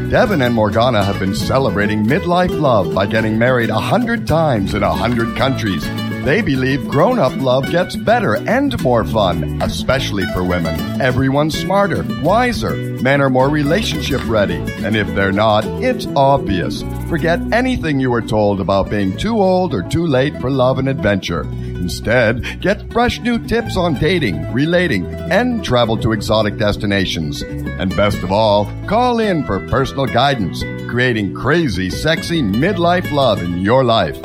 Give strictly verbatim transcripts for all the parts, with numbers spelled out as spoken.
Devin and Morgana have been celebrating midlife love by getting married a hundred times in a hundred countries. They believe grown-up love gets better and more fun, especially for women. Everyone's smarter, wiser. Men are more relationship ready. And if they're not, it's obvious. Forget anything you were told about being too old or too late for love and adventure. Instead, get fresh new tips on dating, relating, and travel to exotic destinations. And best of all, call in for personal guidance, creating crazy, sexy midlife love in your life.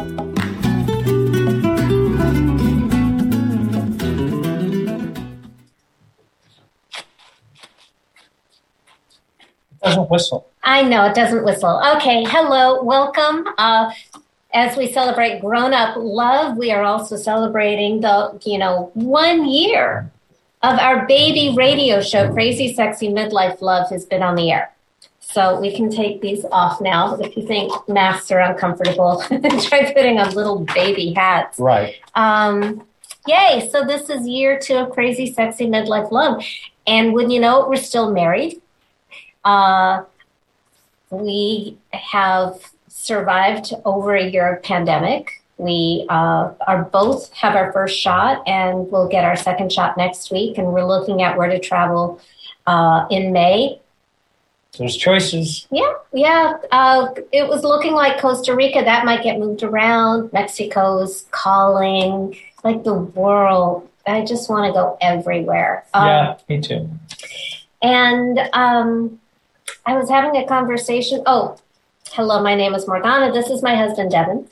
Doesn't whistle. I know, it doesn't whistle. Okay, hello, welcome. Uh, as we celebrate grown-up love, we are also celebrating the, you know, one year of our baby radio show, Crazy Sexy Midlife Love, has been on the air. So we can take these off now. If you think masks are uncomfortable, try putting on little baby hats. Right. Um, yay, so this is year two of Crazy Sexy Midlife Love. And when you know it, we're still married. Uh, we have survived over a year of pandemic. We uh, are both have our first shot, and we'll get our second shot next week. And we're looking at where to travel uh, in May. There's choices. Yeah, yeah. Uh, it was looking like Costa Rica. That might get moved around. Mexico's calling, like the world. I just want to go everywhere. Yeah, um, me too. And um, I was having a conversation. Oh, hello, my name is Morgana. This is my husband, Devin.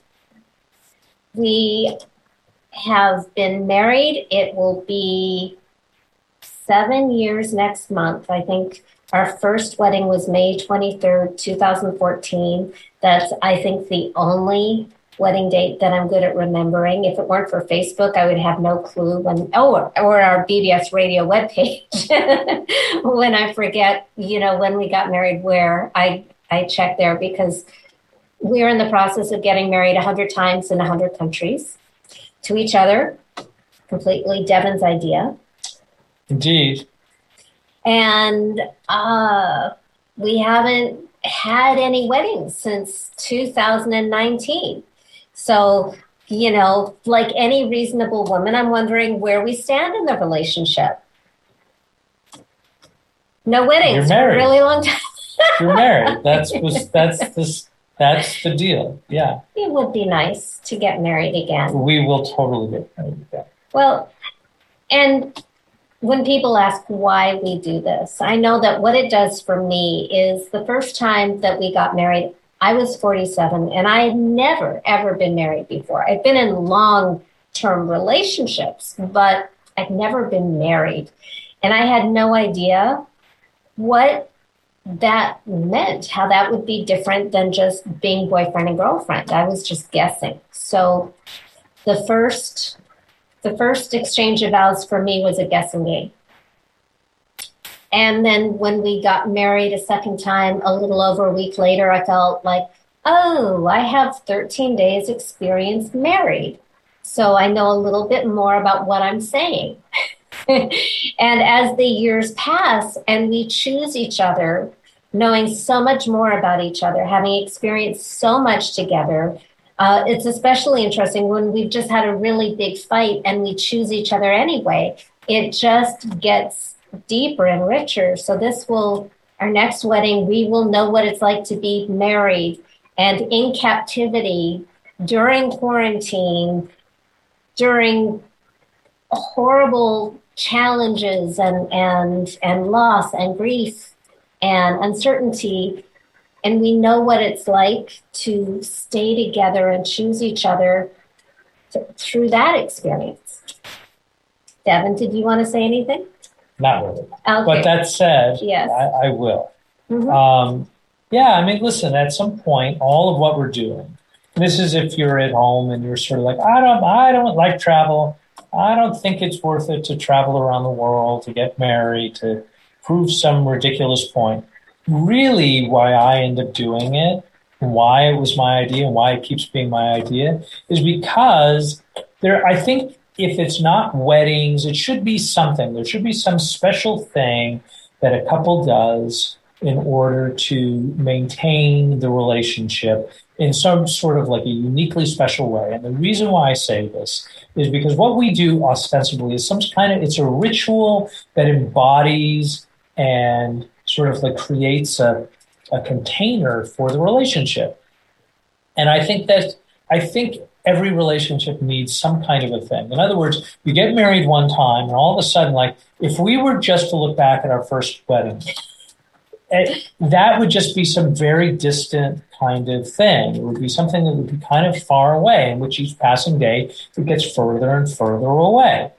We have been married. It will be seven years next month. I think our first wedding was May twenty-third, twenty fourteen. That's, I think, the only wedding date that I'm good at remembering. If it weren't for Facebook, I would have no clue when, oh, or our B B S radio webpage. When I forget, you know, when we got married, where I, I check there, because we're in the process of getting married a hundred times in a hundred countries to each other. Completely Devin's idea. Indeed. And uh, we haven't had any weddings since two thousand nineteen. So, you know, like any reasonable woman, I'm wondering where we stand in the relationship. No weddings. You're married. For a really long time. You're married. That's was that's the that's the deal. Yeah. It would be nice to get married again. We will totally get married again. Well, and when people ask why we do this, I know that what it does for me is the first time that we got married, I was forty-seven, and I had never, ever been married before. I've been in long-term relationships, but I'd never been married. And I had no idea what that meant, how that would be different than just being boyfriend and girlfriend. I was just guessing. So the first... The first exchange of vows for me was a guessing game. And then when we got married a second time, a little over a week later, I felt like, oh, I have thirteen days experience married. So I know a little bit more about what I'm saying. And as the years pass and we choose each other, knowing so much more about each other, having experienced so much together, Uh, it's especially interesting when we've just had a really big fight and we choose each other anyway. It just gets deeper and richer. So this will, our next wedding, we will know what it's like to be married and in captivity during quarantine, during horrible challenges and, and, and loss and grief and uncertainty. And we know what it's like to stay together and choose each other to, through that experience. Devin, did you want to say anything? Not really. Okay. But that said, yes. I, I will. Mm-hmm. Um, yeah, I mean, listen, at some point, all of what we're doing, this is if you're at home and you're sort of like, I don't, I don't like travel. I don't think it's worth it to travel around the world, to get married, to prove some ridiculous point. Really, why I end up doing it, and why it was my idea, and why it keeps being my idea, is because there. I think if it's not weddings, it should be something. There should be some special thing that a couple does in order to maintain the relationship in some sort of like a uniquely special way. And the reason why I say this is because what we do ostensibly is some kind of, it's a ritual that embodies and sort of like creates a, a container for the relationship. And I think that, I think every relationship needs some kind of a thing. In other words, you get married one time and all of a sudden, like if we were just to look back at our first wedding, it, that would just be some very distant kind of thing. It would be something that would be kind of far away, in which each passing day it gets further and further away.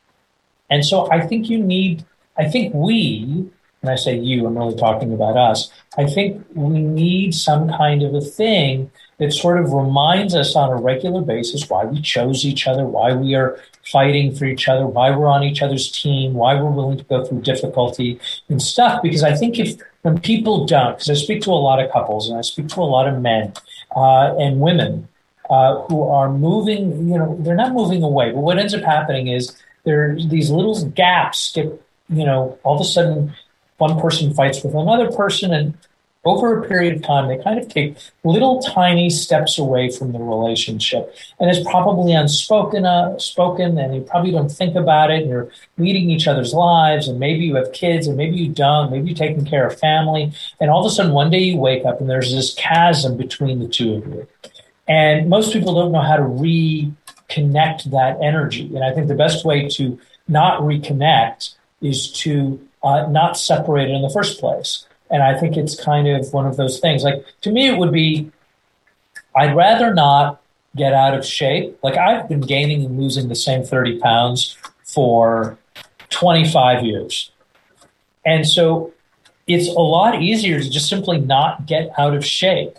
And so I think you need, I think we, and I say you, I'm really talking about us, I think we need some kind of a thing that sort of reminds us on a regular basis why we chose each other, why we are fighting for each other, why we're on each other's team, why we're willing to go through difficulty and stuff. Because I think if when people don't, because I speak to a lot of couples and I speak to a lot of men uh, and women uh, who are moving, you know, they're not moving away, but what ends up happening is there's these little gaps get, you know, all of a sudden one person fights with another person, and over a period of time, they kind of take little tiny steps away from the relationship. And it's probably unspoken, uh, spoken, and you probably don't think about it. And you're leading each other's lives, and maybe you have kids, and maybe you don't. Maybe you're taking care of family. And all of a sudden, one day you wake up, and there's this chasm between the two of you. And most people don't know how to reconnect that energy. And I think the best way to not reconnect is to uh, not separate it in the first place. And I think it's kind of one of those things. Like, to me, it would be, I'd rather not get out of shape. Like, I've been gaining and losing the same thirty pounds for twenty-five years. And so it's a lot easier to just simply not get out of shape.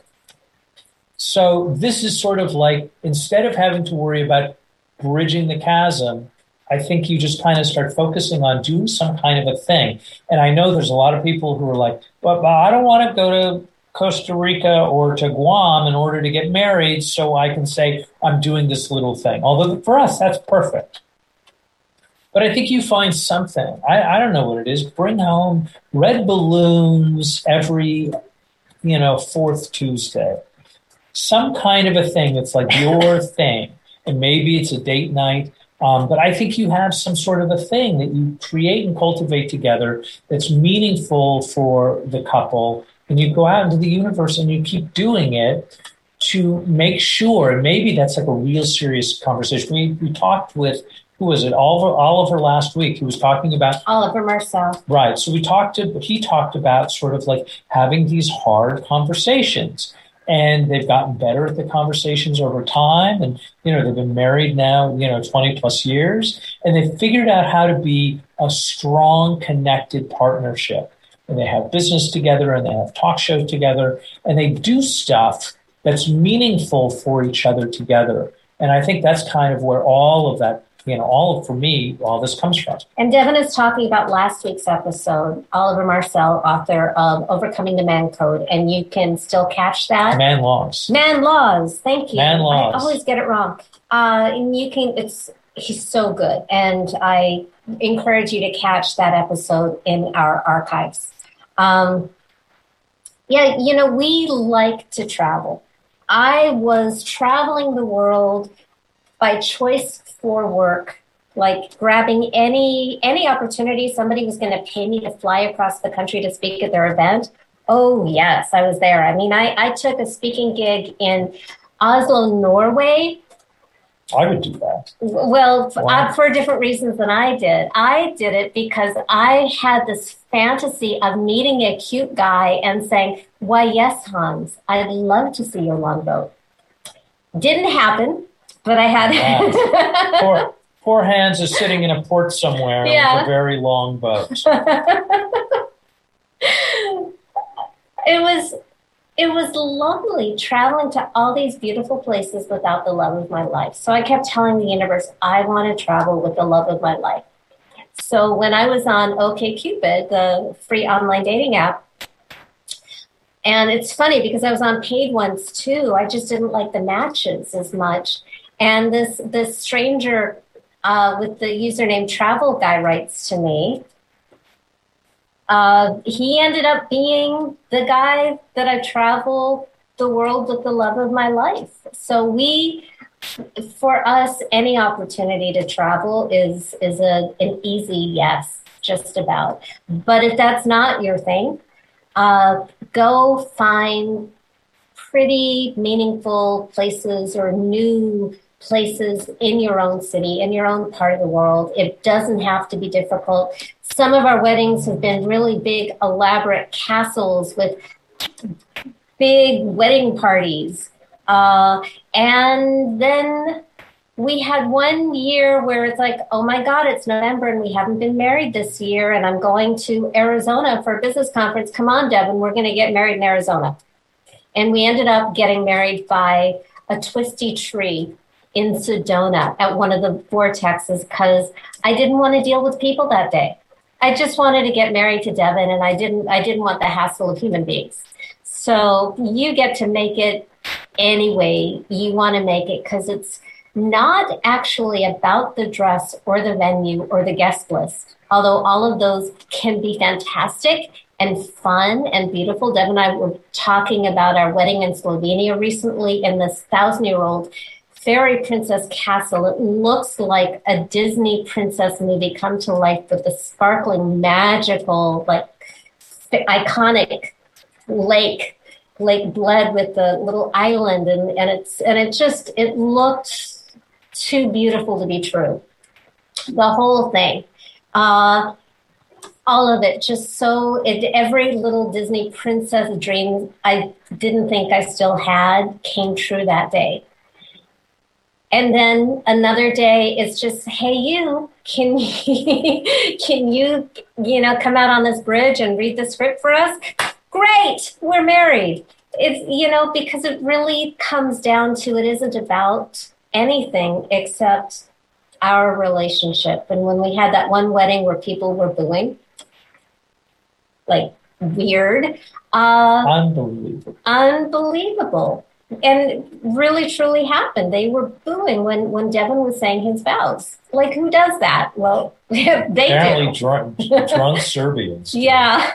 So this is sort of like, instead of having to worry about bridging the chasm, I think you just kind of start focusing on doing some kind of a thing. And I know there's a lot of people who are like, but, but I don't want to go to Costa Rica or to Guam in order to get married so I can say I'm doing this little thing. Although for us, that's perfect. But I think you find something. I, I don't know what it is. Bring home red balloons every, you know, fourth Tuesday. Some kind of a thing that's like your thing. And maybe it's a date night. Um, but I think you have some sort of a thing that you create and cultivate together that's meaningful for the couple. And you go out into the universe and you keep doing it to make sure, and maybe that's like a real serious conversation. We, we talked with, who was it, Oliver, Oliver last week. He was talking about... Oliver Marcel. Right. So we talked to, he talked about sort of like having these hard conversations. And they've gotten better at the conversations over time. And, you know, they've been married now, you know, twenty plus years. And they've figured out how to be a strong, connected partnership. And they have business together and they have talk shows together. And they do stuff that's meaningful for each other together. And I think that's kind of where all of that, you know, all of, for me, all this comes from. And Devin is talking about last week's episode, Oliver Marcel, author of Overcoming the Man Code, and you can still catch that. Man Laws. Man Laws. Thank you. Man Laws. I always get it wrong. Uh, and you can, it's, he's so good. And I encourage you to catch that episode in our archives. Um, yeah, you know, we like to travel. I was traveling the world by choice for work, like grabbing any any opportunity. Somebody was going to pay me to fly across the country to speak at their event. Oh, yes, I was there. I mean, I, I took a speaking gig in Oslo, Norway. I would do that. Well, Wow. uh, for different reasons than I did. I did it because I had this fantasy of meeting a cute guy and saying, why, yes, Hans, I'd love to see your longboat. Didn't happen. But I had Wow. poor, poor Hans is sitting in a port somewhere Yeah. with a very long boat. It was it was lovely traveling to all these beautiful places without the love of my life. So I kept telling the universe, I want to travel with the love of my life. So when I was on OkCupid, the free online dating app, and it's funny because I was on paid ones too. I just didn't like the matches as much. And this this stranger uh, with the username Travel Guy writes to me, Uh, he ended up being the guy that I travel the world with the love of my life. So we, for us, any opportunity to travel is is a an easy yes, just about. But if that's not your thing, uh, go find pretty meaningful places or new places in your own city, in your own part of the world. It doesn't have to be difficult. Some of our weddings have been really big, elaborate castles with big wedding parties. Uh, and then we had one year where it's like, oh my God, it's November and we haven't been married this year. And I'm going to Arizona for a business conference. Come on, Devin, we're going to get married in Arizona. And we ended up getting married by a twisty tree in Sedona at one of the vortexes because I didn't want to deal with people that day. I just wanted to get married to Devin, and I didn't I didn't want the hassle of human beings. So you get to make it any way you want to make it, because it's not actually about the dress or the venue or the guest list, although all of those can be fantastic and fun and beautiful. Deb and I were talking about our wedding in Slovenia recently in this thousand-year-old fairy princess castle. It looks like a Disney princess movie come to life with the sparkling, magical, like iconic lake, Lake Bled with the little island, and, and it's and it just it looked too beautiful to be true. The whole thing. Uh, all of it, just so, it, every little Disney princess dream I didn't think I still had came true that day. And then another day, it's just, hey, you, can you, can you, you know, come out on this bridge and read the script for us? Great, we're married. It's, you know, because it really comes down to, it isn't about anything except our relationship. And when we had that one wedding where people were booing, like weird. Uh, Unbelievable. Unbelievable. And really, truly happened. They were booing when, when Devin was saying his vows. Like, who does that? Well, they Apparently do. drunk, drunk Serbians. Yeah.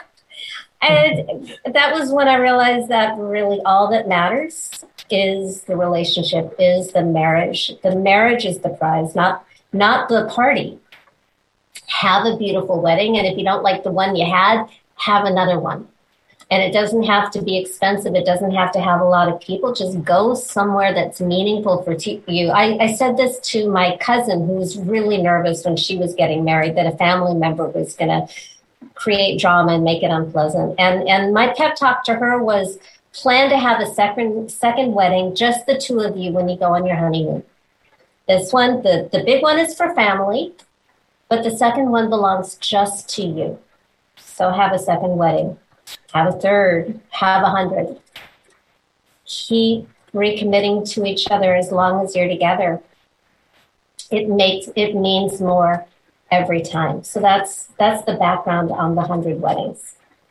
And that was when I realized that really all that matters is the relationship, is the marriage. The marriage is the prize, not not the party. Have a beautiful wedding, and if you don't like the one you had, have another one. And it doesn't have to be expensive. It doesn't have to have a lot of people. Just go somewhere that's meaningful for t- you. I, I said this to my cousin, who was really nervous when she was getting married, that a family member was going to create drama and make it unpleasant. And and my pep talk to her was, plan to have a second second wedding, just the two of you, when you go on your honeymoon. This one, the, the big one is for family, but the second one belongs just to you. So have a second wedding, have a third, have a hundred. Keep recommitting to each other as long as you're together. It makes, it means more every time. So that's, that's the background on the hundred weddings.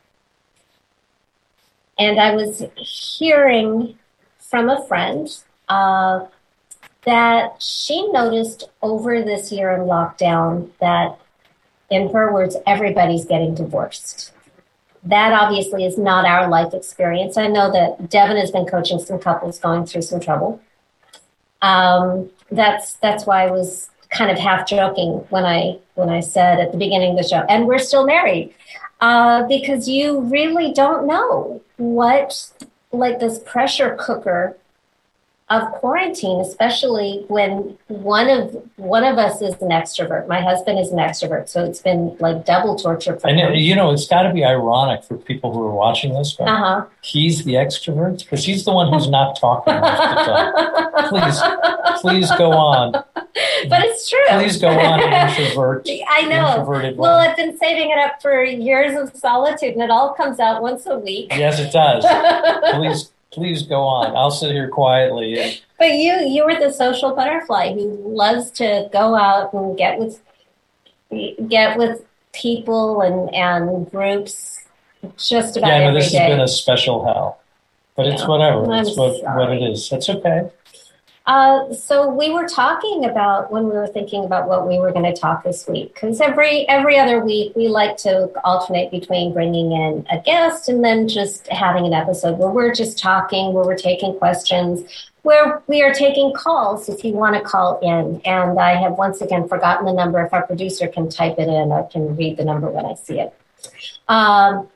And I was hearing from a friend, uh, that she noticed over this year in lockdown that, in her words, everybody's getting divorced. That obviously is not our life experience. I know that Devin has been coaching some couples going through some trouble. Um, that's that's why I was kind of half joking when I when I said at the beginning of the show, and we're still married, uh, because you really don't know what, like, this pressure cooker of quarantine, especially when one of one of us is an extrovert. My husband is an extrovert, so it's been like double torture for and him. You know, it's got to be ironic for people who are watching this. Going, uh-huh. He's the extrovert, because he's the one who's not talking most of the time. Please, please go on. But it's true. Please go on, introvert. I know. Introverted well, one. I've been saving it up for years of solitude, and it all comes out once a week. Yes, it does. Please. Please go on. I'll sit here quietly. And... But you, you were the social butterfly who loves to go out and get with, get with people and, and groups just about yeah, no, every this day. has been a special hell. But it's Yeah. whatever. I'm It's what, what it sorry. is. That's okay. Uh, so we were talking about when we were thinking about what we were going to talk this week, because every every other week we like to alternate between bringing in a guest and then just having an episode where we're just talking, where we're taking questions, where we are taking calls if you want to call in. And I have once again forgotten the number. If our producer can type it in, I can read the number when I see it. Um,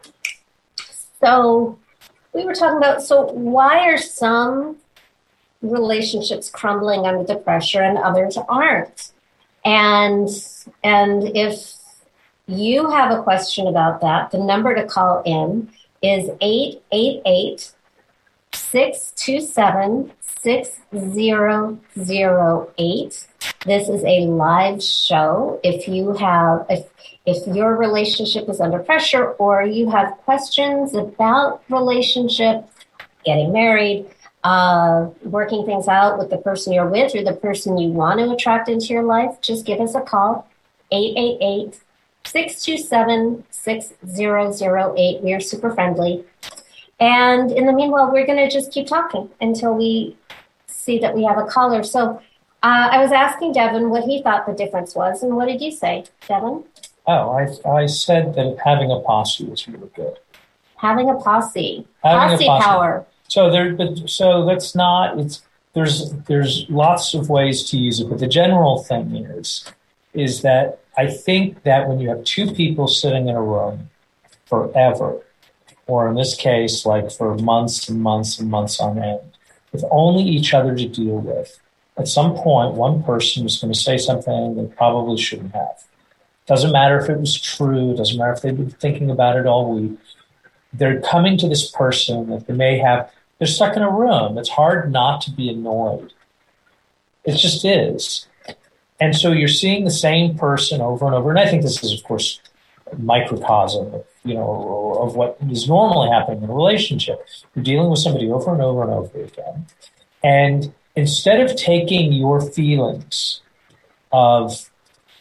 so we were talking about, so why are some relationships crumbling under the pressure and others aren't? And and if you have a question about that, the number to call in is eight eight eight, six two seven, six zero zero eight. This is a live show. If you have if if your relationship is under pressure or you have questions about relationship, getting married, Uh, working things out with the person you're with or the person you want to attract into your life, just give us a call, eight eight eight, six two seven, six zero zero eight. We are super friendly. And in the meanwhile, we're going to just keep talking until we see that we have a caller. So uh, I was asking Devin what he thought the difference was. And what did you say, Devin? Oh, I I said that having a posse was really good. Having a posse. Having posse, a posse power. So there, but so that's not. It's there's there's lots of ways to use it, but the general thing is is that I think that when you have two people sitting in a room forever, or in this case, like for months and months and months on end, with only each other to deal with, at some point, one person is going to say something they probably shouldn't have. Doesn't matter if it was true. Doesn't matter if they've been thinking about it all week. They're coming to this person that they may have. They're stuck in a room. It's hard not to be annoyed. It just is. And so you're seeing the same person over and over. And I think this is, of course, a microcosm of, you know, of what is normally happening in a relationship. You're dealing with somebody over and over and over again. And instead of taking your feelings of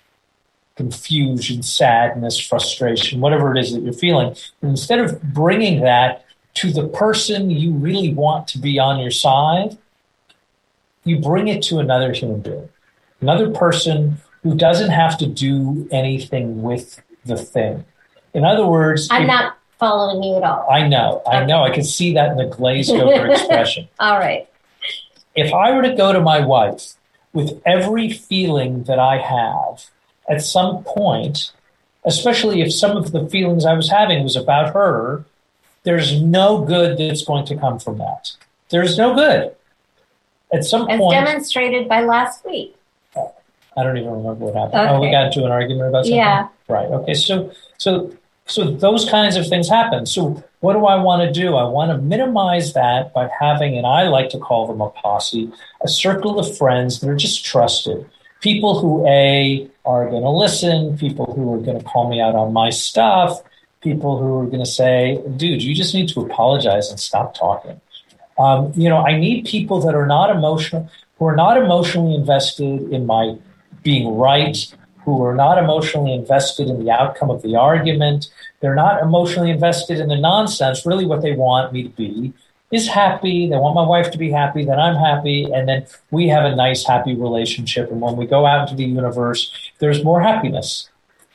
confusion, sadness, frustration, whatever it is that you're feeling, instead of bringing that to the person you really want to be on your side, you bring it to another human being, another person who doesn't have to do anything with the thing. In other words, I'm if, not following you at all. I know, I know. I can see that in the glazed over expression. All right. If I were to go to my wife with every feeling that I have, at some point, especially if some of the feelings I was having was about her, there's no good that's going to come from that. There's no good. At some As point... As demonstrated by last week. I don't even remember what happened. Okay. Oh, we got into an argument about something? Yeah. Right. Okay. So, so, so those kinds of things happen. So what do I want to do? I want to minimize that by having, and I like to call them a posse, a circle of friends that are just trusted. People who, A, are going to listen, people who are going to call me out on my stuff, people who are going to say, dude, you just need to apologize and stop talking. Um, you know, I need people that are not emotional, who are not emotionally invested in my being right, who are not emotionally invested in the outcome of the argument. They're not emotionally invested in the nonsense. Really what they want me to be is happy. They want my wife to be happy, then I'm happy, and then we have a nice, happy relationship. And when we go out into the universe, there's more happiness.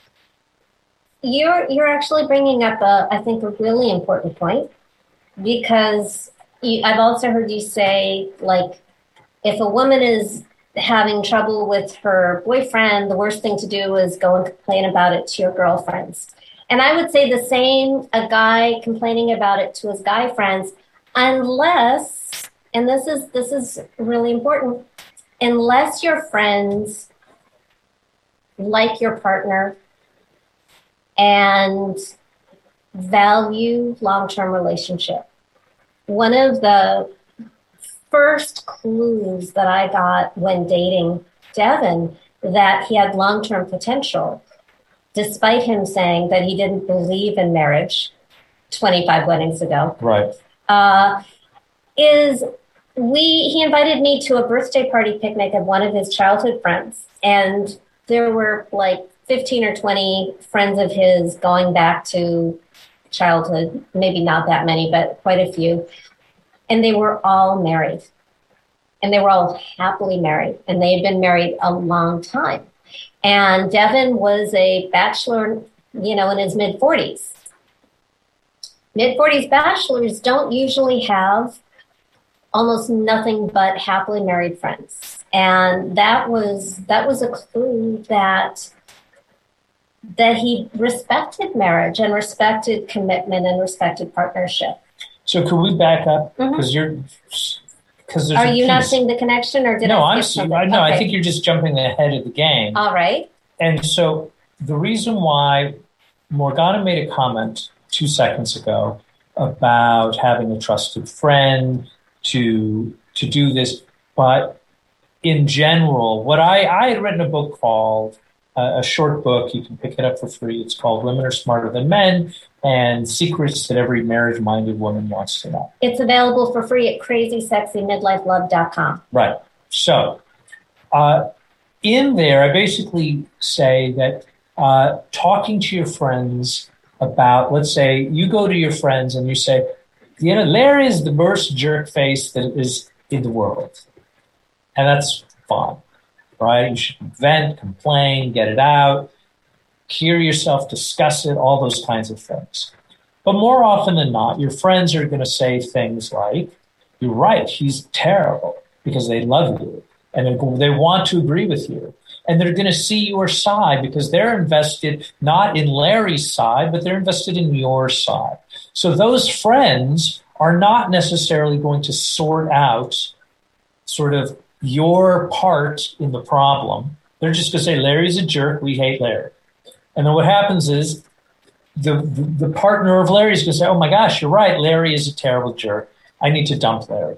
You're you're actually bringing up, a, I think, a really important point, because you, I've also heard you say, like, if a woman is having trouble with her boyfriend, the worst thing to do is go and complain about it to your girlfriends. And I would say the same, a guy complaining about it to his guy friends, unless, and this is this is really important, unless your friends like your partner and value long-term relationship. One of the first clues that I got when dating Devin that he had long-term potential, despite him saying that he didn't believe in marriage twenty-five weddings ago, right? Uh, is we he invited me to a birthday party picnic of one of his childhood friends, and there were like fifteen or twenty friends of his going back to childhood, maybe not that many, but quite a few. And they were all married. and they were all happily married, and they had been married a long time. And Devin was a bachelor, you know, in his mid forties. Mid forties bachelors don't usually have almost nothing but happily married friends. And that was that was a clue that that he respected marriage and respected commitment and respected partnership. So could we back up? Because mm-hmm. you're because Are you piece. Not seeing the connection, or did no, I I'm skip no, okay. I think you're just jumping ahead of the game. All right. And so the reason why Morgana made a comment two seconds ago about having a trusted friend to to do this, but in general, what I, I had written a book called, uh, a short book, you can pick it up for free. It's called Women Are Smarter Than Men, and Secrets That Every Marriage-Minded Woman Wants to Know. It's available for free at crazy sexy midlife love dot com. Right. So uh, in there, I basically say that uh, talking to your friends about, let's say you go to your friends and you say, you know, Larry is the worst jerk face that is in the world. And that's fine, right? You should vent, complain, get it out, hear yourself, discuss it, all those kinds of things. But more often than not, your friends are going to say things like, you're right, he's terrible, because they love you and they want to agree with you. And they're going to see your side because they're invested not in Larry's side, but they're invested in your side. So those friends are not necessarily going to sort out sort of your part in the problem. They're just going to say, Larry's a jerk, we hate Larry. And then what happens is the, the, the partner of Larry is going to say, oh my gosh, you're right, Larry is a terrible jerk. I need to dump Larry.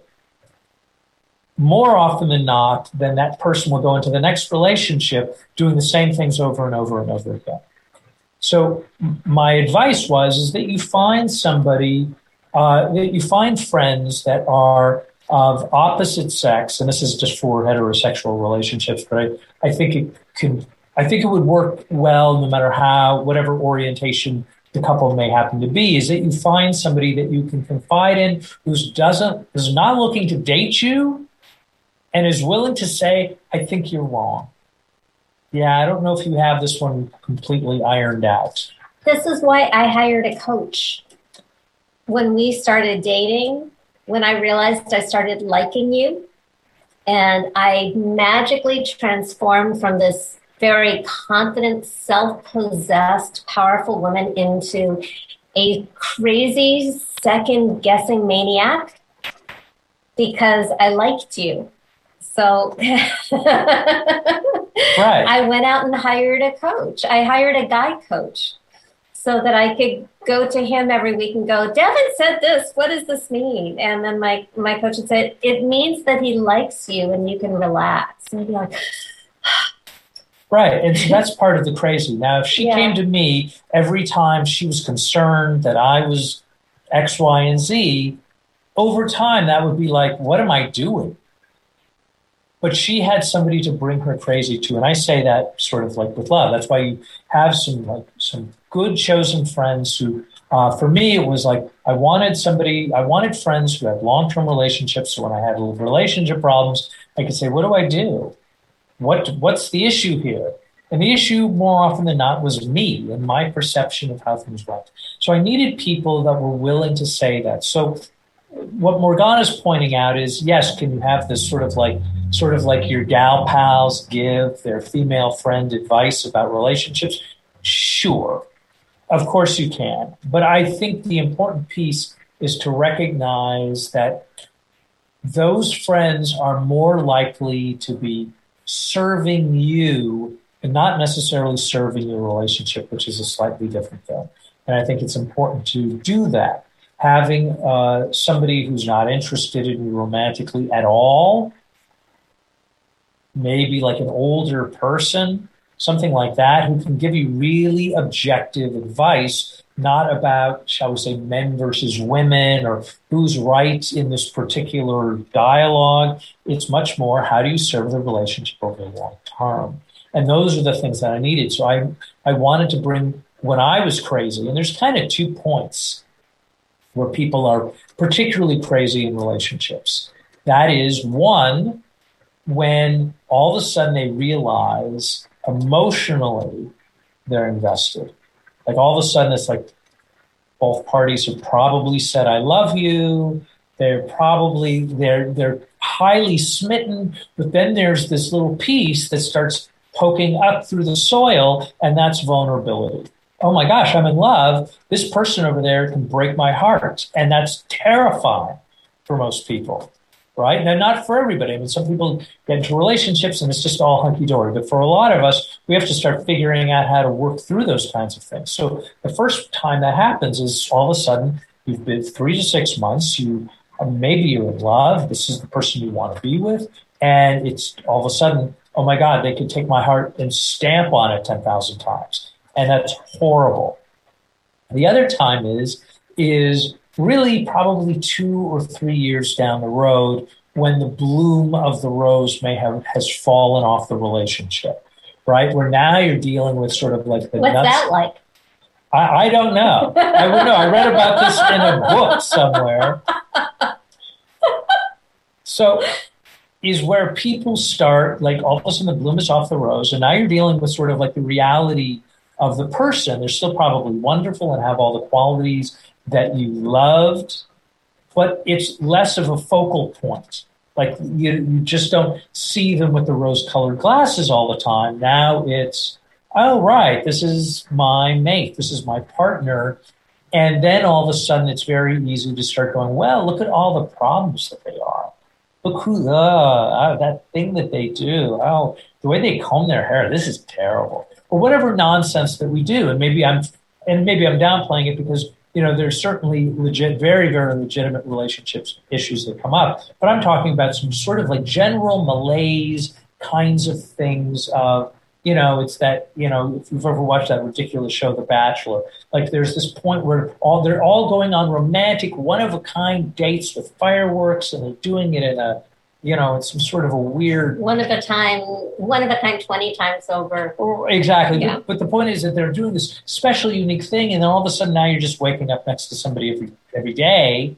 More often than not, then that person will go into the next relationship doing the same things over and over and over again. So my advice was is that you find somebody, uh, that you find friends that are of opposite sex, and this is just for heterosexual relationships, but I, I think it can, I think it would work well no matter how, whatever orientation the couple may happen to be, is that you find somebody that you can confide in who doesn't, is not looking to date you and is willing to say, I think you're wrong. Yeah, I don't know if you have this one completely ironed out. This is why I hired a coach. When we started dating, when I realized I started liking you, and I magically transformed from this very confident, self-possessed, powerful woman into a crazy, second-guessing maniac because I liked you. So right. I went out and hired a coach. I hired a guy coach so that I could go to him every week and go, Devin said this, what does this mean? And then my, my coach would say, it means that he likes you and you can relax. And I'd be like, right. And so that's part of the crazy. Now, if she yeah. came to me every time she was concerned that I was X, Y, and Z, over time, that would be like, what am I doing? But she had somebody to bring her crazy to. And I say that sort of like with love. That's why you have some like some good chosen friends who, uh, for me, it was like I wanted somebody, I wanted friends who had long-term relationships. So when I had relationship problems, I could say, what do I do? What What's the issue here? And the issue more often than not was me and my perception of how things went. So I needed people that were willing to say that. So what Morgana's pointing out is, yes, can you have this sort of like, sort of like your gal pals give their female friend advice about relationships? Sure, of course you can. But I think the important piece is to recognize that those friends are more likely to be serving you and not necessarily serving your relationship, which is a slightly different thing. And I think it's important to do that. Having uh, somebody who's not interested in you romantically at all, maybe like an older person, something like that, who can give you really objective advice, not about, shall we say, men versus women or who's right in this particular dialogue. It's much more, how do you serve the relationship over the long term? And those are the things that I needed. So I, I wanted to bring, when I was crazy, and there's kind of two points where people are particularly crazy in relationships. That is one, when all of a sudden they realize emotionally they're invested. Like all of a sudden it's like both parties have probably said, I love you. They're probably, they're, they're highly smitten, but then there's this little piece that starts poking up through the soil, and that's vulnerability. Oh my gosh, I'm in love. This person over there can break my heart. And that's terrifying for most people, right? Now, not for everybody. I mean, some people get into relationships and it's just all hunky-dory. But for a lot of us, we have to start figuring out how to work through those kinds of things. So the first time that happens is all of a sudden, you've been three to six months, you maybe you're in love, this is the person you want to be with, and it's all of a sudden, oh my God, they could take my heart and stamp on it ten thousand times. And that's horrible. The other time is, is really probably two or three years down the road when the bloom of the rose may have has fallen off the relationship, right? Where now you're dealing with sort of like the What's nuts. that like? I, I don't know. I would know. I read about this in a book somewhere. So is where people start, like all of a sudden the bloom is off the rose, and now you're dealing with sort of like the reality of the person. They're still probably wonderful and have all the qualities that you loved, but it's less of a focal point. Like you, you just don't see them with the rose-colored glasses all the time. Now it's, oh, right, this is my mate, this is my partner. And then all of a sudden it's very easy to start going, well, look at all the problems that they are. Look who, uh, that thing that they do. Oh, the way they comb their hair, this is terrible. Or whatever nonsense that we do. And maybe I'm, and maybe I'm downplaying it because, you know, there's certainly legit, very, very legitimate relationships issues that come up. But I'm talking about some sort of like general malaise kinds of things of, you know, it's that, you know, if you've ever watched that ridiculous show, The Bachelor, like there's this point where all they're all going on romantic, one-of-a-kind dates with fireworks, and they're doing it in a, you know, in some sort of a weird... One of a time, one of a kind twenty times over. Exactly. Yeah. But, but the point is that they're doing this special, unique thing, and then all of a sudden now you're just waking up next to somebody every every day,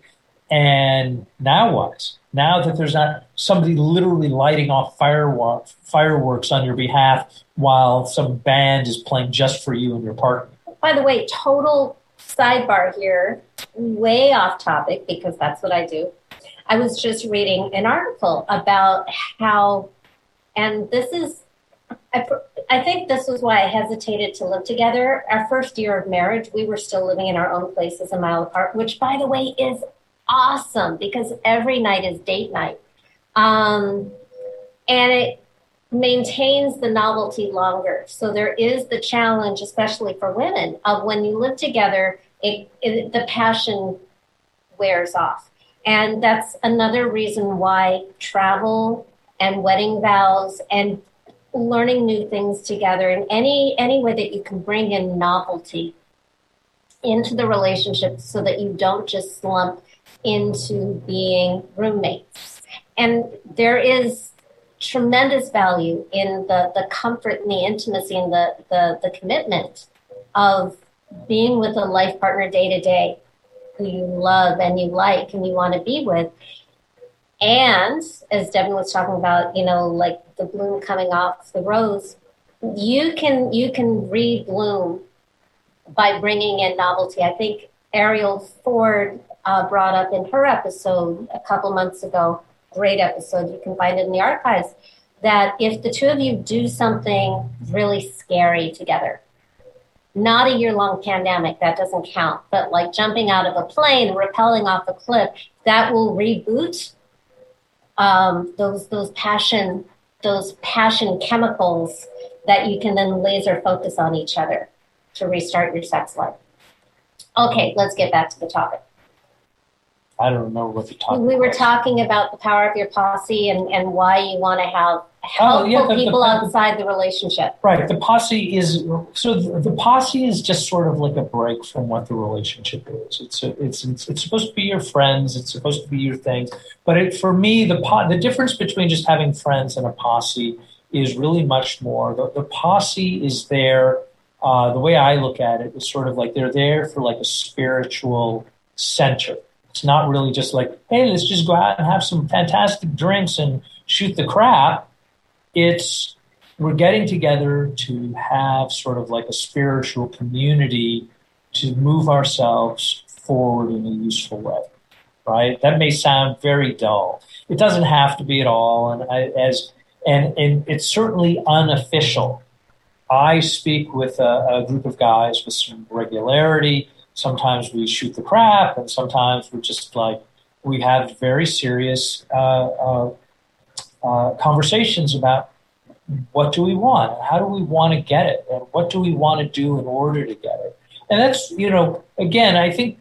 and now what? Now that there's not somebody literally lighting off fireworks, fireworks on your behalf while some band is playing just for you and your partner. By the way, total sidebar here, way off topic because that's what I do. I was just reading an article about how, and this is, I, I think this was why I hesitated to live together. Our first year of marriage, we were still living in our own places a mile apart, which, by the way, is awesome because every night is date night. Um, and it maintains the novelty longer. So there is the challenge, especially for women, of when you live together, it, it, the passion wears off. And that's another reason why travel and wedding vows and learning new things together in any, any way that you can bring in novelty into the relationship so that you don't just slump into being roommates. And there is tremendous value in the, the comfort and the intimacy and the, the, the commitment of being with a life partner day to day who you love and you like and you want to be with. And as Devin was talking about, you know, like the bloom coming off the rose, you can you can rebloom by bringing in novelty. I think Ariel Ford uh, brought up in her episode a couple months ago, great episode, you can find it in the archives, that if the two of you do something really scary together, not a year-long pandemic, that doesn't count, but like jumping out of a plane, rappelling off a cliff, that will reboot um, those those passion those passion chemicals that you can then laser focus on each other to restart your sex life. Okay, let's get back to the topic. I don't remember what the topic We were was. talking about the power of your posse and, and why you want to have helpful Oh, yeah, the- the- people the- outside the relationship. Right. The posse is, so the, the posse is just sort of like a break from what the relationship is. It's, a, it's, it's, it's supposed to be your friends. It's supposed to be your things. But it, for me, the po- the difference between just having friends and a posse is really much more. The, the posse is there. Uh, the way I look at it is sort of like they're there for like a spiritual center. It's not really just like, hey, let's just go out and have some fantastic drinks and shoot the crap. It's we're getting together to have sort of like a spiritual community to move ourselves forward in a useful way, right? That may sound very dull. It doesn't have to be at all, and I, as and, and it's certainly unofficial. I speak with a, a group of guys with some regularity. Sometimes we shoot the crap, and sometimes we're just like, we have very serious uh, uh, uh, conversations about what do we want, how do we want to get it, and what do we want to do in order to get it. And that's, you know, again, I think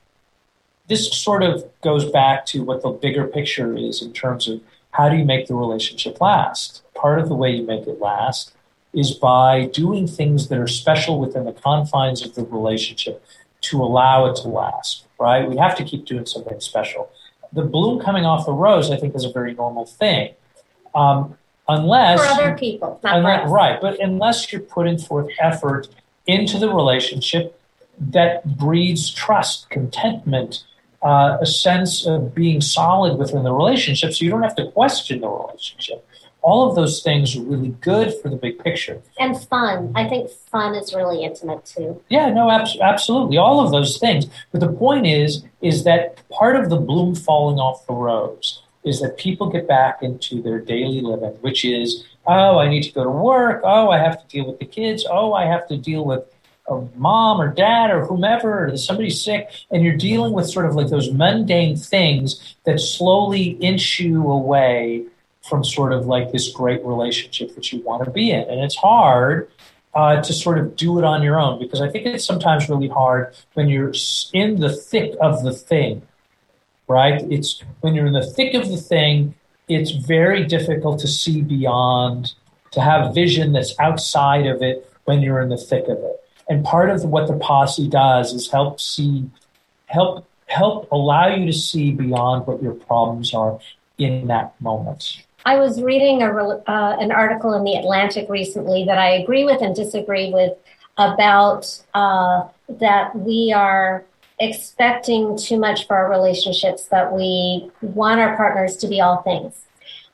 this sort of goes back to what the bigger picture is in terms of how do you make the relationship last. Part of the way you make it last is by doing things that are special within the confines of the relationship to allow it to last, right? We have to keep doing something special. The bloom coming off the rose, I think, is a very normal thing. Um, unless... For other people, not unless, for us. Right, but unless you're putting forth effort into the relationship that breeds trust, contentment, uh, a sense of being solid within the relationship so you don't have to question the relationship. All of those things are really good for the big picture. And fun. I think fun is really intimate too. Yeah, no, ab- absolutely. All of those things. But the point is, is that part of the bloom falling off the rose is that people get back into their daily living, which is, oh, I need to go to work. Oh, I have to deal with the kids. Oh, I have to deal with a mom or dad or whomever, or somebody's sick. And you're dealing with sort of like those mundane things that slowly inch you away from sort of like this great relationship that you want to be in. And it's hard uh, to sort of do it on your own, because I think it's sometimes really hard when you're in the thick of the thing, right? It's when you're in the thick of the thing, it's very difficult to see beyond, to have vision that's outside of it when you're in the thick of it. And part of what the posse does is help see, help, help allow you to see beyond what your problems are in that moment. I was reading a, uh, an article in The Atlantic recently that I agree with and disagree with about uh, that we are expecting too much for our relationships, that we want our partners to be all things.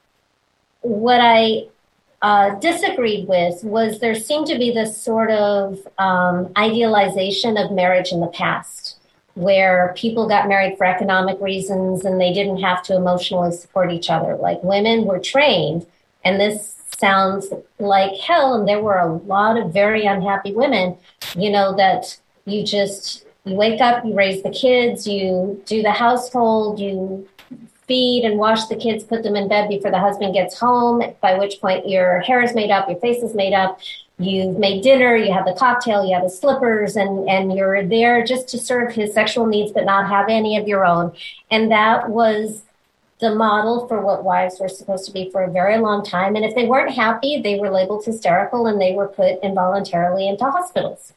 What I uh, disagreed with was there seemed to be this sort of um, idealization of marriage in the past, where people got married for economic reasons and they didn't have to emotionally support each other. Like women were trained, and this sounds like hell, and there were a lot of very unhappy women, you know, that you just, you wake up, you raise the kids, you do the household, you feed and wash the kids, put them in bed before the husband gets home, by which point your hair is made up, your face is made up, you've made dinner, you have the cocktail, you have the slippers, and, and you're there just to serve his sexual needs but not have any of your own. And that was the model for what wives were supposed to be for a very long time. And if they weren't happy, they were labeled hysterical and they were put involuntarily into hospitals.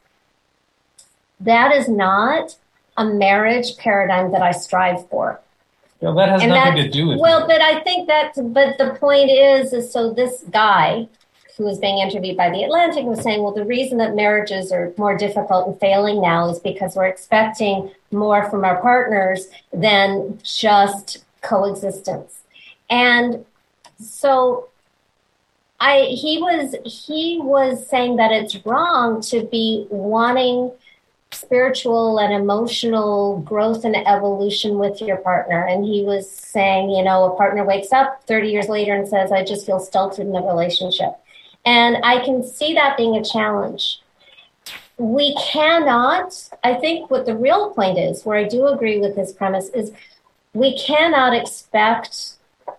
That is not a marriage paradigm that I strive for. Well, that has and nothing to do with Well, it. but I think that, but the point is, is so this guy who was being interviewed by The Atlantic was saying, well, the reason that marriages are more difficult and failing now is because we're expecting more from our partners than just coexistence. And so I, he was, he was saying that it's wrong to be wanting spiritual and emotional growth and evolution with your partner. And he was saying, you know, a partner wakes up thirty years later and says, I just feel stilted in the relationship. And I can see that being a challenge. We cannot, I think what the real point is, where I do agree with this premise, is we cannot expect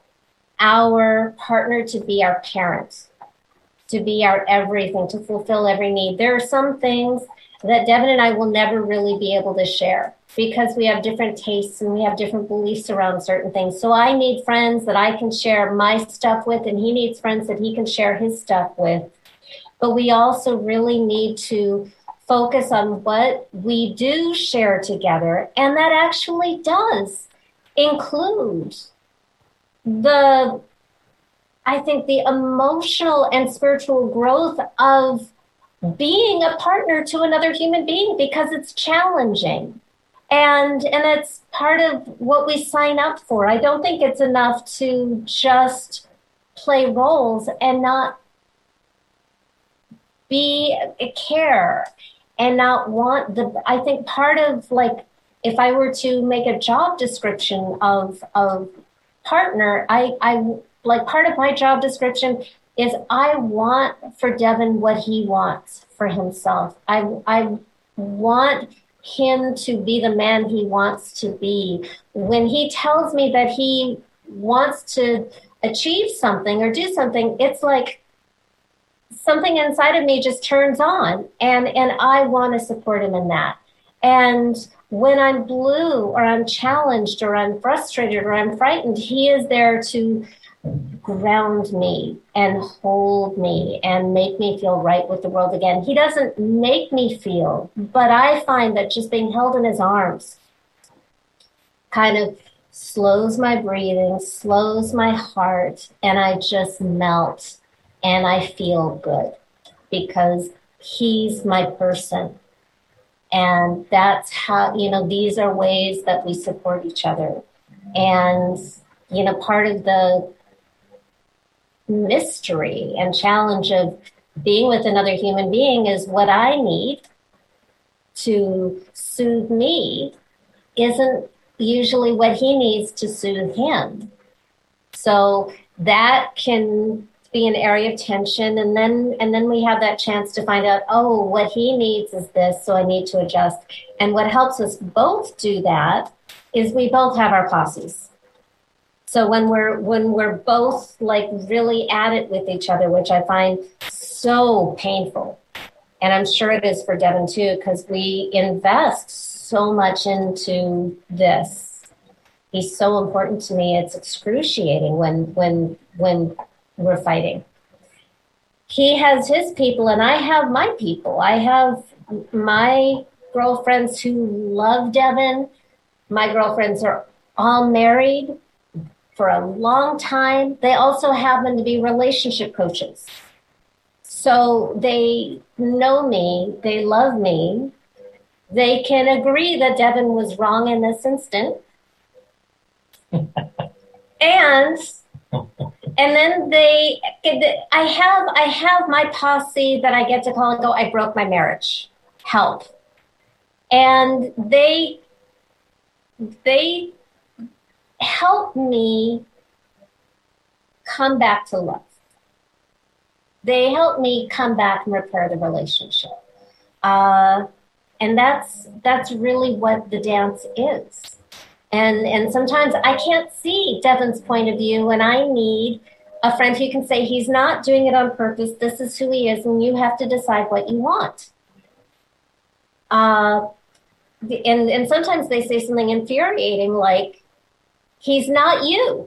our partner to be our parent, to be our everything, to fulfill every need. There are some things that Devin and I will never really be able to share because we have different tastes and we have different beliefs around certain things. So I need friends that I can share my stuff with, and he needs friends that he can share his stuff with. But we also really need to focus on what we do share together, and that actually does include the, I think, the emotional and spiritual growth of being a partner to another human being, because it's challenging. And and it's part of what we sign up for. I don't think it's enough to just play roles and not be care and not want the I think part of like if I were to make a job description of of partner, I I like part of my job description is I want for Devin what he wants for himself. I I want him to be the man he wants to be. When he tells me that he wants to achieve something or do something, it's like something inside of me just turns on, and, and I want to support him in that. And when I'm blue or I'm challenged or I'm frustrated or I'm frightened, he is there to ground me and hold me and make me feel right with the world again. He doesn't make me feel, but I find that just being held in his arms kind of slows my breathing, slows my heart, and I just melt and I feel good because he's my person. And that's how, you know, these are ways that we support each other. And, you know, part of the mystery and challenge of being with another human being is what I need to soothe me isn't usually what he needs to soothe him. So that can be an area of tension, and then and then we have that chance to find out, oh, what he needs is this, so I need to adjust. And what helps us both do that is we both have our posses. So when we're when we're both like really at it with each other, which I find so painful, and I'm sure it is for Devin too, because we invest so much into this. He's so important to me. It's excruciating when when when we're fighting. He has his people and I have my people. I have my girlfriends who love Devin. My girlfriends are all married for a long time. They also happen to be relationship coaches. So they know me, they love me. They can agree that Devin was wrong in this instant. and and then they I have I have my posse that I get to call and go, I broke my marriage. Help. And they they help me come back to love. They help me come back and repair the relationship. Uh, and that's that's really what the dance is. And and sometimes I can't see Devin's point of view, and I need a friend who can say he's not doing it on purpose. This is who he is, and you have to decide what you want. Uh, and, and sometimes they say something infuriating like, he's not you.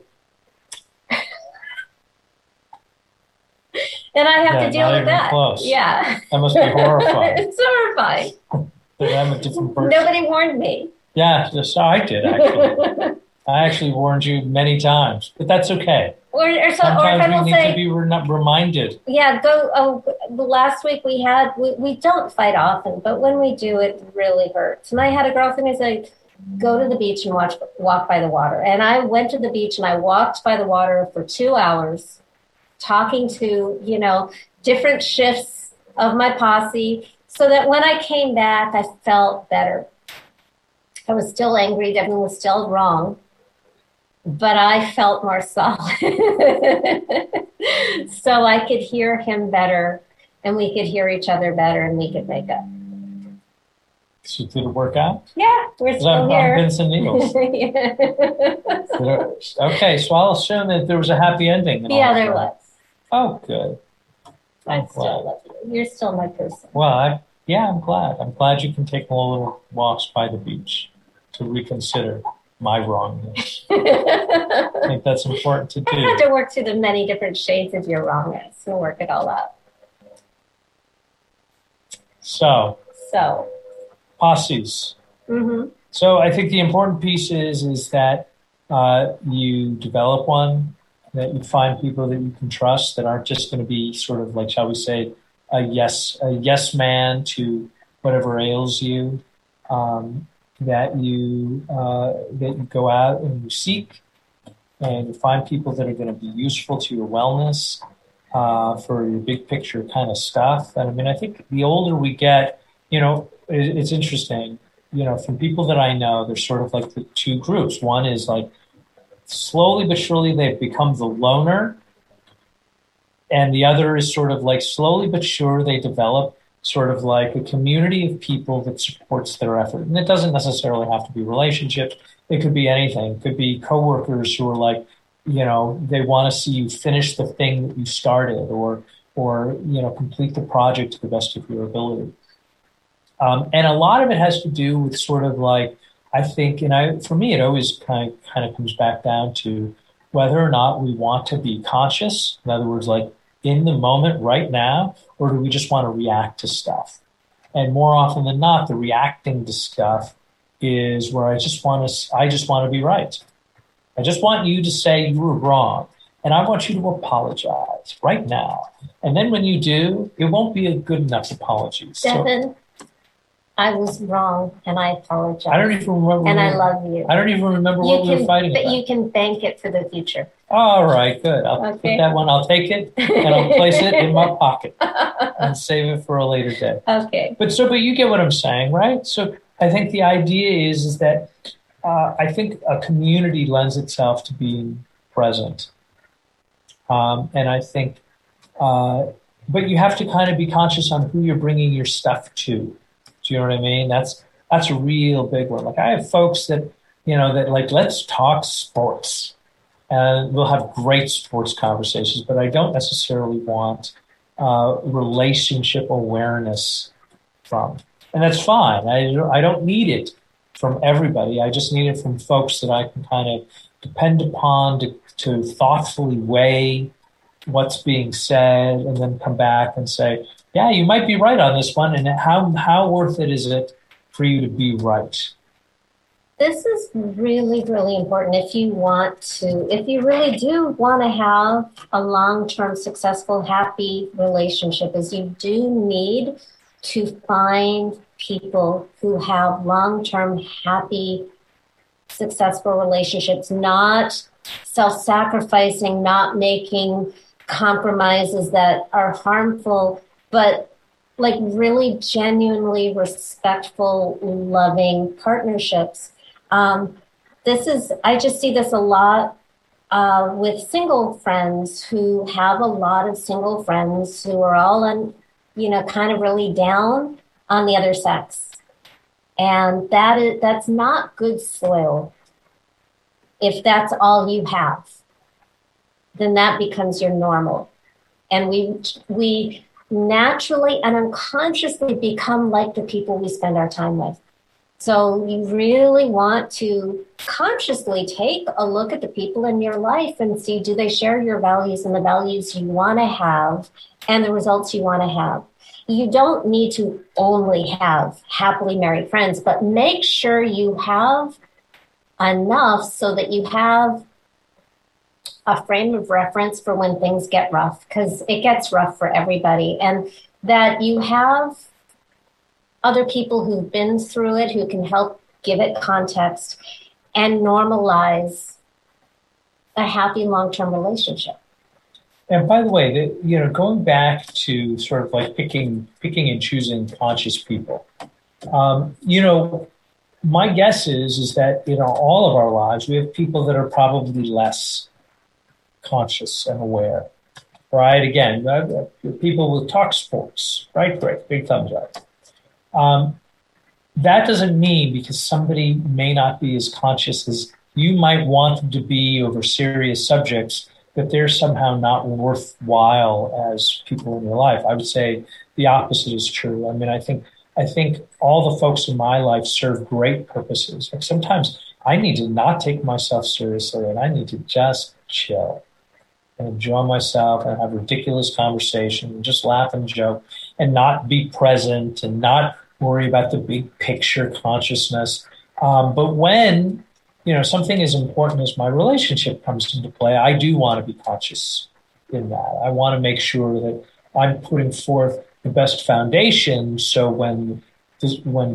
And I have yeah, to deal with that. Close. Yeah. That must be horrifying. It's horrifying. I'm a different person. Nobody warned me. Yeah, so I did, actually. I actually warned you many times, but that's okay. Or, or, so, Sometimes or if I we will need say, to be re- reminded. Yeah, go. Oh, last week we had, we, we don't fight often, but when we do, it really hurts. And I had a girlfriend who said, go to the beach and watch, walk by the water. And I went to the beach and I walked by the water for two hours, talking to, you know, different shifts of my posse, so that when I came back, I felt better. I was still angry. Devin was still wrong, but I felt more solid. So I could hear him better, and we could hear each other better, and we could make up. So did it work out? Yeah, we're still I'm, here. I'm pins and needles. Okay, so I'll assume that there was a happy ending. In Yeah, all there that. was. Oh, good. I I'm still glad. love you. You're still my person. Well, I, yeah, I'm glad. I'm glad you can take more little walks by the beach to reconsider my wrongness. I think that's important to I had do. to work through the many different shades of your wrongness and work it all out. So, So, posses. mm-hmm. So I think the important piece is is that uh, you develop one, that you find people that you can trust that aren't just going to be sort of like, shall we say, a yes a yes man to whatever ails you. Um, that you uh, that you go out and you seek, and you find people that are going to be useful to your wellness, uh, for your big picture kind of stuff. And I mean, I think the older we get, you know, it, it's interesting. You know, from people that I know, there's sort of like the two groups. One is like slowly but surely they've become the loner, and the other is sort of like slowly but sure they develop sort of like a community of people that supports their effort. And it doesn't necessarily have to be relationships. It could be anything. It could be coworkers who are like, you know, they want to see you finish the thing that you started, or, or, you know, complete the project to the best of your ability. Um, and a lot of it has to do with sort of like, I think, and I, for me, it always kind of, kind of comes back down to whether or not we want to be conscious. In other words, like in the moment right now, or do we just want to react to stuff? And more often than not, the reacting to stuff is where I just want to, I just want to be right. I just want you to say you were wrong, and I want you to apologize right now. And then when you do, it won't be a good enough apology. Devin, so, I was wrong, and I apologize. I don't even remember. And we I were, love you. I don't even remember you what can, we were fighting but about. You can bank it for the future. All right, good. I'll Okay. put that one. I'll take it, and I'll place it in my pocket and save it for a later day. Okay. But so, but you get what I'm saying, right? So I think the idea is, is that uh, I think a community lends itself to being present. Um, and I think, uh, but you have to kind of be conscious on who you're bringing your stuff to. Do you know what I mean? That's, that's a real big one. Like I have folks that, you know, that like, let's talk sports, and we'll have great sports conversations, but I don't necessarily want uh, relationship awareness from. And that's fine. I, I don't need it from everybody. I just need it from folks that I can kind of depend upon to, to thoughtfully weigh what's being said, and then come back and say, yeah, you might be right on this one. And how, how worth it is it for you to be right? This is really, really important if you want to, if you really do want to have a long-term, successful, happy relationship, is you do need to find people who have long-term, happy, successful relationships, not self-sacrificing, not making compromises that are harmful, but like really genuinely respectful, loving partnerships. Um, this is, I just see this a lot uh, with single friends who have a lot of single friends who are all on, you know, kind of really down on the other sex. And that is, that's not good soil. If that's all you have, then that becomes your normal. And we, we naturally and unconsciously become like the people we spend our time with. So you really want to consciously take a look at the people in your life and see, do they share your values and the values you want to have and the results you want to have? You don't need to only have happily married friends, but make sure you have enough so that you have a frame of reference for when things get rough, because it gets rough for everybody, and that you have other people who've been through it, who can help give it context and normalize a happy long-term relationship. And by the way, the, you know, going back to sort of like picking, picking and choosing conscious people, um, you know, my guess is, is that, you know, all of our lives, we have people that are probably less conscious and aware, right? Again, uh, people will talk sports, right? Great, big thumbs up. Um, that doesn't mean because somebody may not be as conscious as you might want them to be over serious subjects that they're somehow not worthwhile as people in your life. I would say the opposite is true. I mean, I think I think all the folks in my life serve great purposes. Like sometimes I need to not take myself seriously and I need to just chill and enjoy myself and have ridiculous conversation and just laugh and joke and not be present and not worry about the big picture consciousness. Um, but when, you know, something as important as my relationship comes into play, I do want to be conscious in that. I want to make sure that I'm putting forth the best foundation. So when, when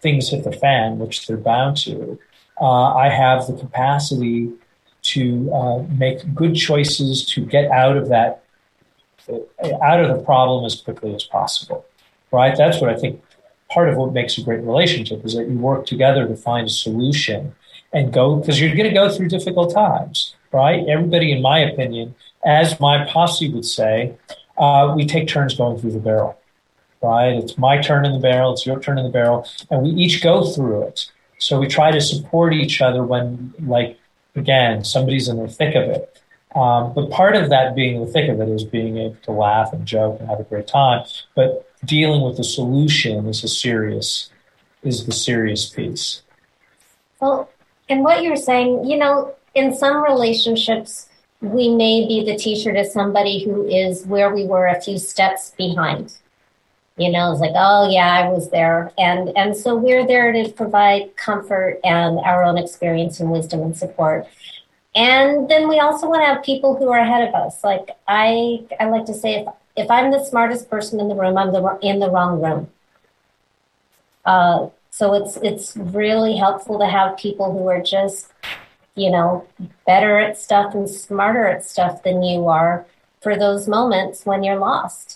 things hit the fan, which they're bound to, uh, I have the capacity to uh, make good choices to get out of that, out of the problem as quickly as possible, right? That's what I think part of what makes a great relationship is that you work together to find a solution and go, because you're going to go through difficult times, right? Everybody, in my opinion, as my posse would say, uh, we take turns going through the barrel, right? It's my turn in the barrel, it's your turn in the barrel, and we each go through it. So we try to support each other when, like, again, somebody's in the thick of it. Um, but part of that being in the thick of it is being able to laugh and joke and have a great time. But dealing with the solution is a serious, is the serious piece. Well, and what you're saying, you know, in some relationships, we may be the teacher to somebody who is where we were a few steps behind. You know, it's like, oh, yeah, I was there. And and so we're there to provide comfort and our own experience and wisdom and support. And then we also want to have people who are ahead of us. Like I I like to say, if, if I'm the smartest person in the room, I'm the, in the wrong room. Uh, so it's it's really helpful to have people who are just, you know, better at stuff and smarter at stuff than you are for those moments when you're lost.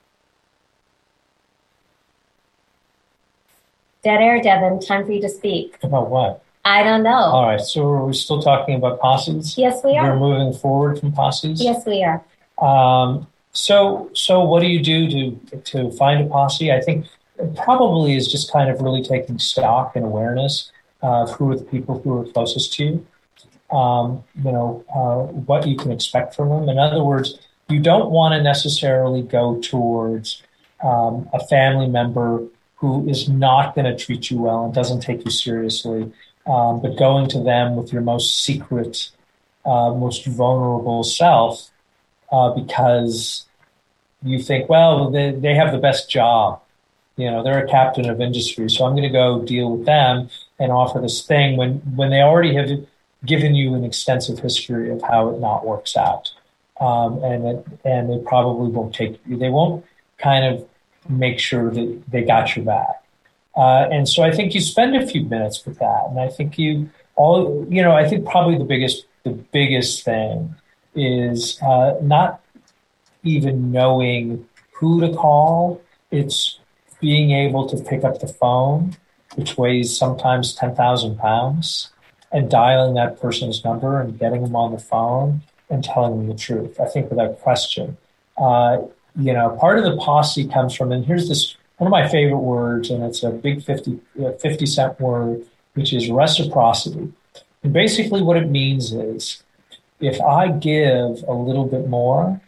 Dead air, Devin. Time for you to speak. About what? I don't know. All right. So are we still talking about posses? Yes, we are. We're moving forward from posses? Yes, we are. Um, so so what do you do to to find a posse? I think it probably is just kind of really taking stock and awareness of who are the people who are closest to you. Um, you know, uh, what you can expect from them. In other words, you don't want to necessarily go towards um, a family member who is not going to treat you well and doesn't take you seriously, um, but going to them with your most secret, uh, most vulnerable self uh, because you think, well, they, they have the best job. You know, they're a captain of industry, so I'm going to go deal with them and offer this thing when, when they already have given you an extensive history of how it not works out. Um, and it, and they probably won't take you. They won't kind of make sure that they got your back. Uh, and so I think you spend a few minutes with that. And I think you all, you know, I think probably the biggest, the biggest thing is uh, not even knowing who to call. It's being able to pick up the phone, which weighs sometimes ten thousand pounds, and dialing that person's number and getting them on the phone and telling them the truth. I think without question. Uh, You know, part of the posse comes from, and here's this, one of my favorite words, and it's a big fifty, fifty cent word, which is reciprocity. And basically what it means is, if I give a little bit more,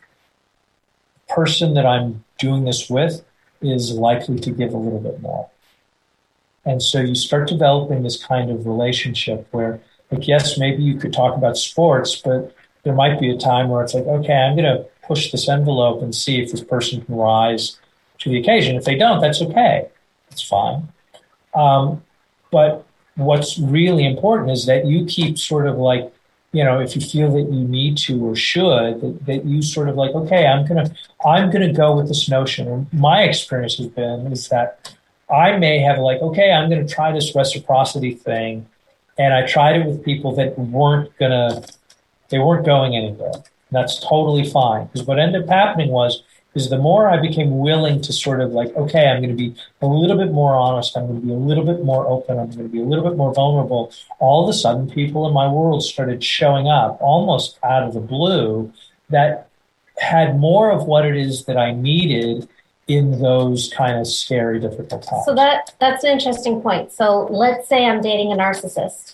the person that I'm doing this with is likely to give a little bit more. And so you start developing this kind of relationship where, like, yes, maybe you could talk about sports, but there might be a time where it's like, okay, I'm going to push this envelope and see if this person can rise to the occasion. If they don't, that's okay. It's fine. Um, but what's really important is that you keep sort of like, you know, if you feel that you need to or should, that, that you sort of like, okay, I'm going to, I'm going to go with this notion. And my experience has been is that I may have like, okay, I'm going to try this reciprocity thing. And I tried it with people that weren't going to, they weren't going anywhere. That's totally fine. Because what ended up happening was, is the more I became willing to sort of like, okay, I'm going to be a little bit more honest. I'm going to be a little bit more open. I'm going to be a little bit more vulnerable. All of a sudden, people in my world started showing up almost out of the blue that had more of what it is that I needed in those kind of scary, difficult times. So that that's an interesting point. So let's say I'm dating a narcissist.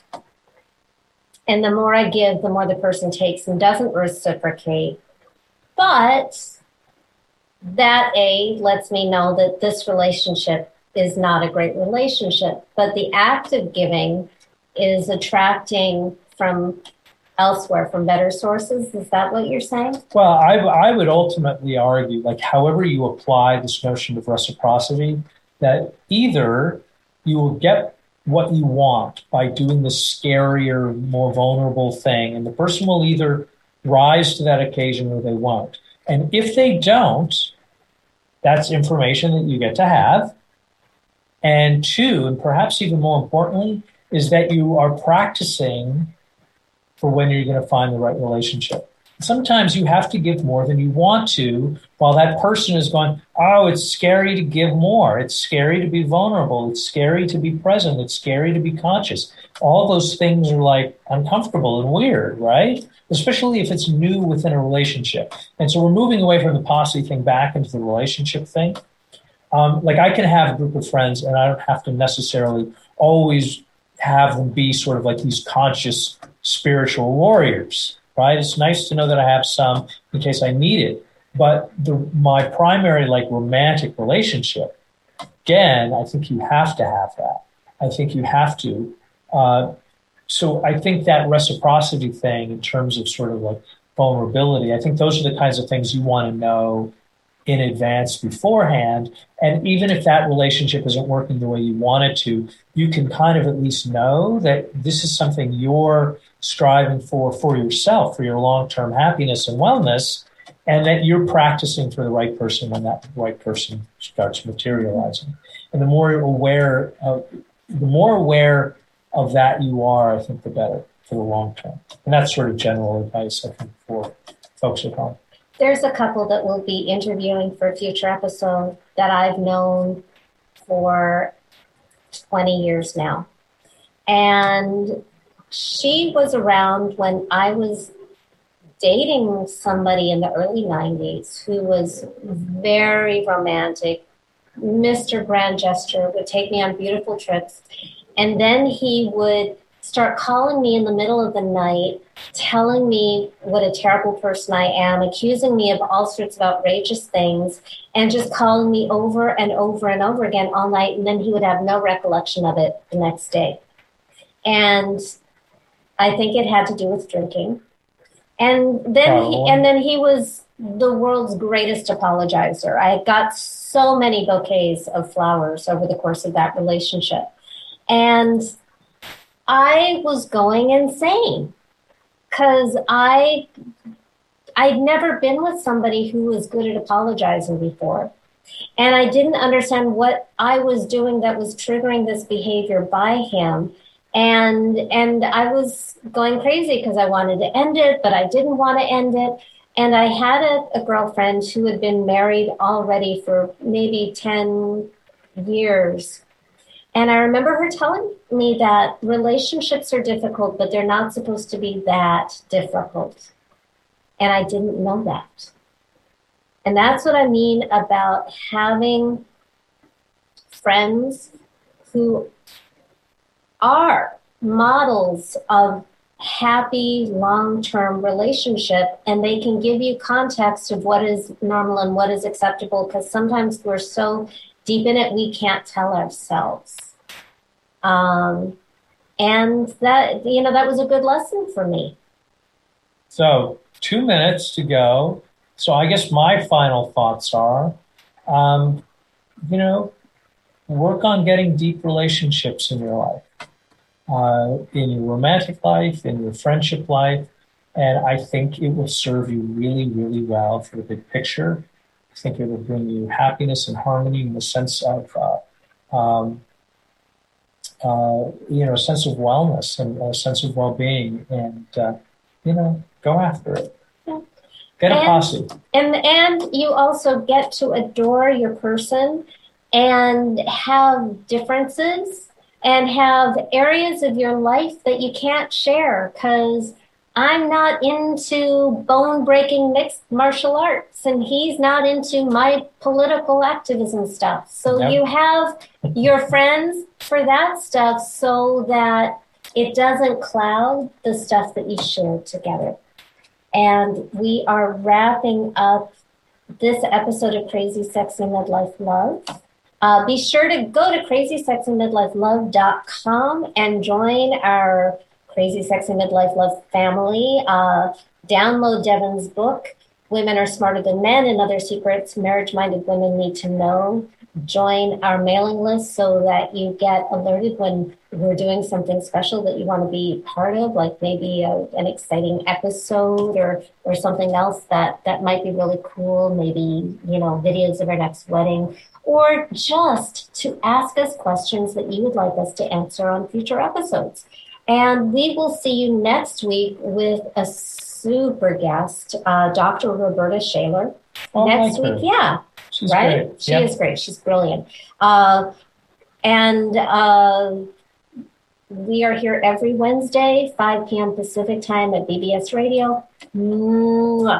And the more I give, the more the person takes and doesn't reciprocate. But that A lets me know that this relationship is not a great relationship. But the act of giving is attracting from elsewhere, from better sources. Is that what you're saying? Well, I, I would ultimately argue, like, however you apply this notion of reciprocity, that either you will get what you want by doing the scarier, more vulnerable thing, and the person will either rise to that occasion or they won't. And if they don't, that's information that you get to have. And two, and perhaps even more importantly, is that you are practicing for when you're going to find the right relationship. Sometimes you have to give more than you want to, while that person is going, oh, it's scary to give more. It's scary to be vulnerable. It's scary to be present. It's scary to be conscious. All those things are like uncomfortable and weird, right? Especially if it's new within a relationship. And so we're moving away from the posse thing back into the relationship thing. Um, like I can have a group of friends and I don't have to necessarily always have them be sort of like these conscious spiritual warriors. Right? It's nice to know that I have some in case I need it. But the, my primary, like, romantic relationship, again, I think you have to have that. I think you have to. Uh, so I think that reciprocity thing in terms of sort of like vulnerability, I think those are the kinds of things you want to know in advance beforehand. And even if that relationship isn't working the way you want it to, you can kind of at least know that this is something you're striving for for yourself, for your long-term happiness and wellness, and that you're practicing for the right person when that right person starts materializing. And the more aware of, the more aware of that you are, I think the better for the long term. And that's sort of general advice, I think, for folks at home. There's a couple that we'll be interviewing for a future episode that I've known for twenty years now. And she was around when I was dating somebody in the early nineties who was very romantic, Mister Grand Gesture, would take me on beautiful trips. And then he would start calling me in the middle of the night, telling me what a terrible person I am, accusing me of all sorts of outrageous things, and just calling me over and over and over again all night. And then he would have no recollection of it the next day. And I think it had to do with drinking. And then he, and then he was the world's greatest apologizer. I got so many bouquets of flowers over the course of that relationship. And I was going insane because I, I'd never been with somebody who was good at apologizing before. And I didn't understand what I was doing that was triggering this behavior by him. And and I was going crazy because I wanted to end it, but I didn't want to end it. And I had a, a girlfriend who had been married already for maybe ten years. And I remember her telling me that relationships are difficult, but they're not supposed to be that difficult. And I didn't know that. And that's what I mean about having friends who are models of happy long-term relationship, and they can give you context of what is normal and what is acceptable, because sometimes we're so deep in it we can't tell ourselves. Um, and that, you know, that was a good lesson for me. So two minutes to go. So I guess my final thoughts are, um, you know, work on getting deep relationships in your life, uh, in your romantic life, in your friendship life. And I think it will serve you really, really well for the big picture. I think it will bring you happiness and harmony in the sense of, uh, um, uh, you know, a sense of wellness and a sense of well-being. And, uh, you know, go after it. Yeah. Get a and, posse. And, and you also get to adore your person and have differences and have areas of your life that you can't share, because I'm not into bone-breaking mixed martial arts, and he's not into my political activism stuff. So yep. You have your friends for that stuff so that it doesn't cloud the stuff that you share together. And we are wrapping up this episode of Crazy Sexy Midlife Love. Uh, be sure to go to crazy sexy midlife love dot com and join our Crazy Sexy Midlife Love family. Uh, download Devin's book, Women Are Smarter Than Men and Other Secrets Marriage-Minded Women Need to Know. join our mailing list so that you get alerted when we're doing something special that you want to be part of, like maybe a, an exciting episode or or something else that, that might be really cool, maybe, you know, videos of our next wedding, or just to ask us questions that you would like us to answer on future episodes. And we will see you next week with a super guest, uh, Doctor Roberta Shaler. Oh, next like week, yeah. She's right? great. She Yep. is great. She's brilliant. Uh, and uh, we are here every Wednesday, five p.m. Pacific time at B B S Radio. Mwah.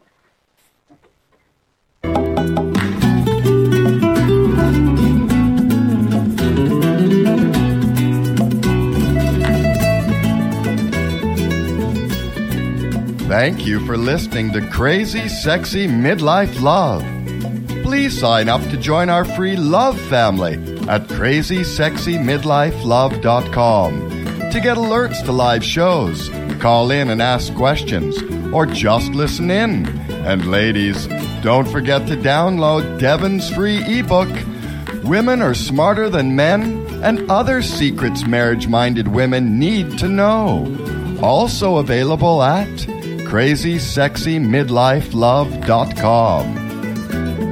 Thank you for listening to Crazy Sexy Midlife Love. Please sign up to join our free love family at crazy sexy midlife love dot com to get alerts to live shows, call in and ask questions, or just listen in. And ladies, don't forget to download Devin's free ebook, Women Are Smarter Than Men and Other Secrets Marriage-Minded Women Need to Know. Also available at crazy sexy midlife love dot com.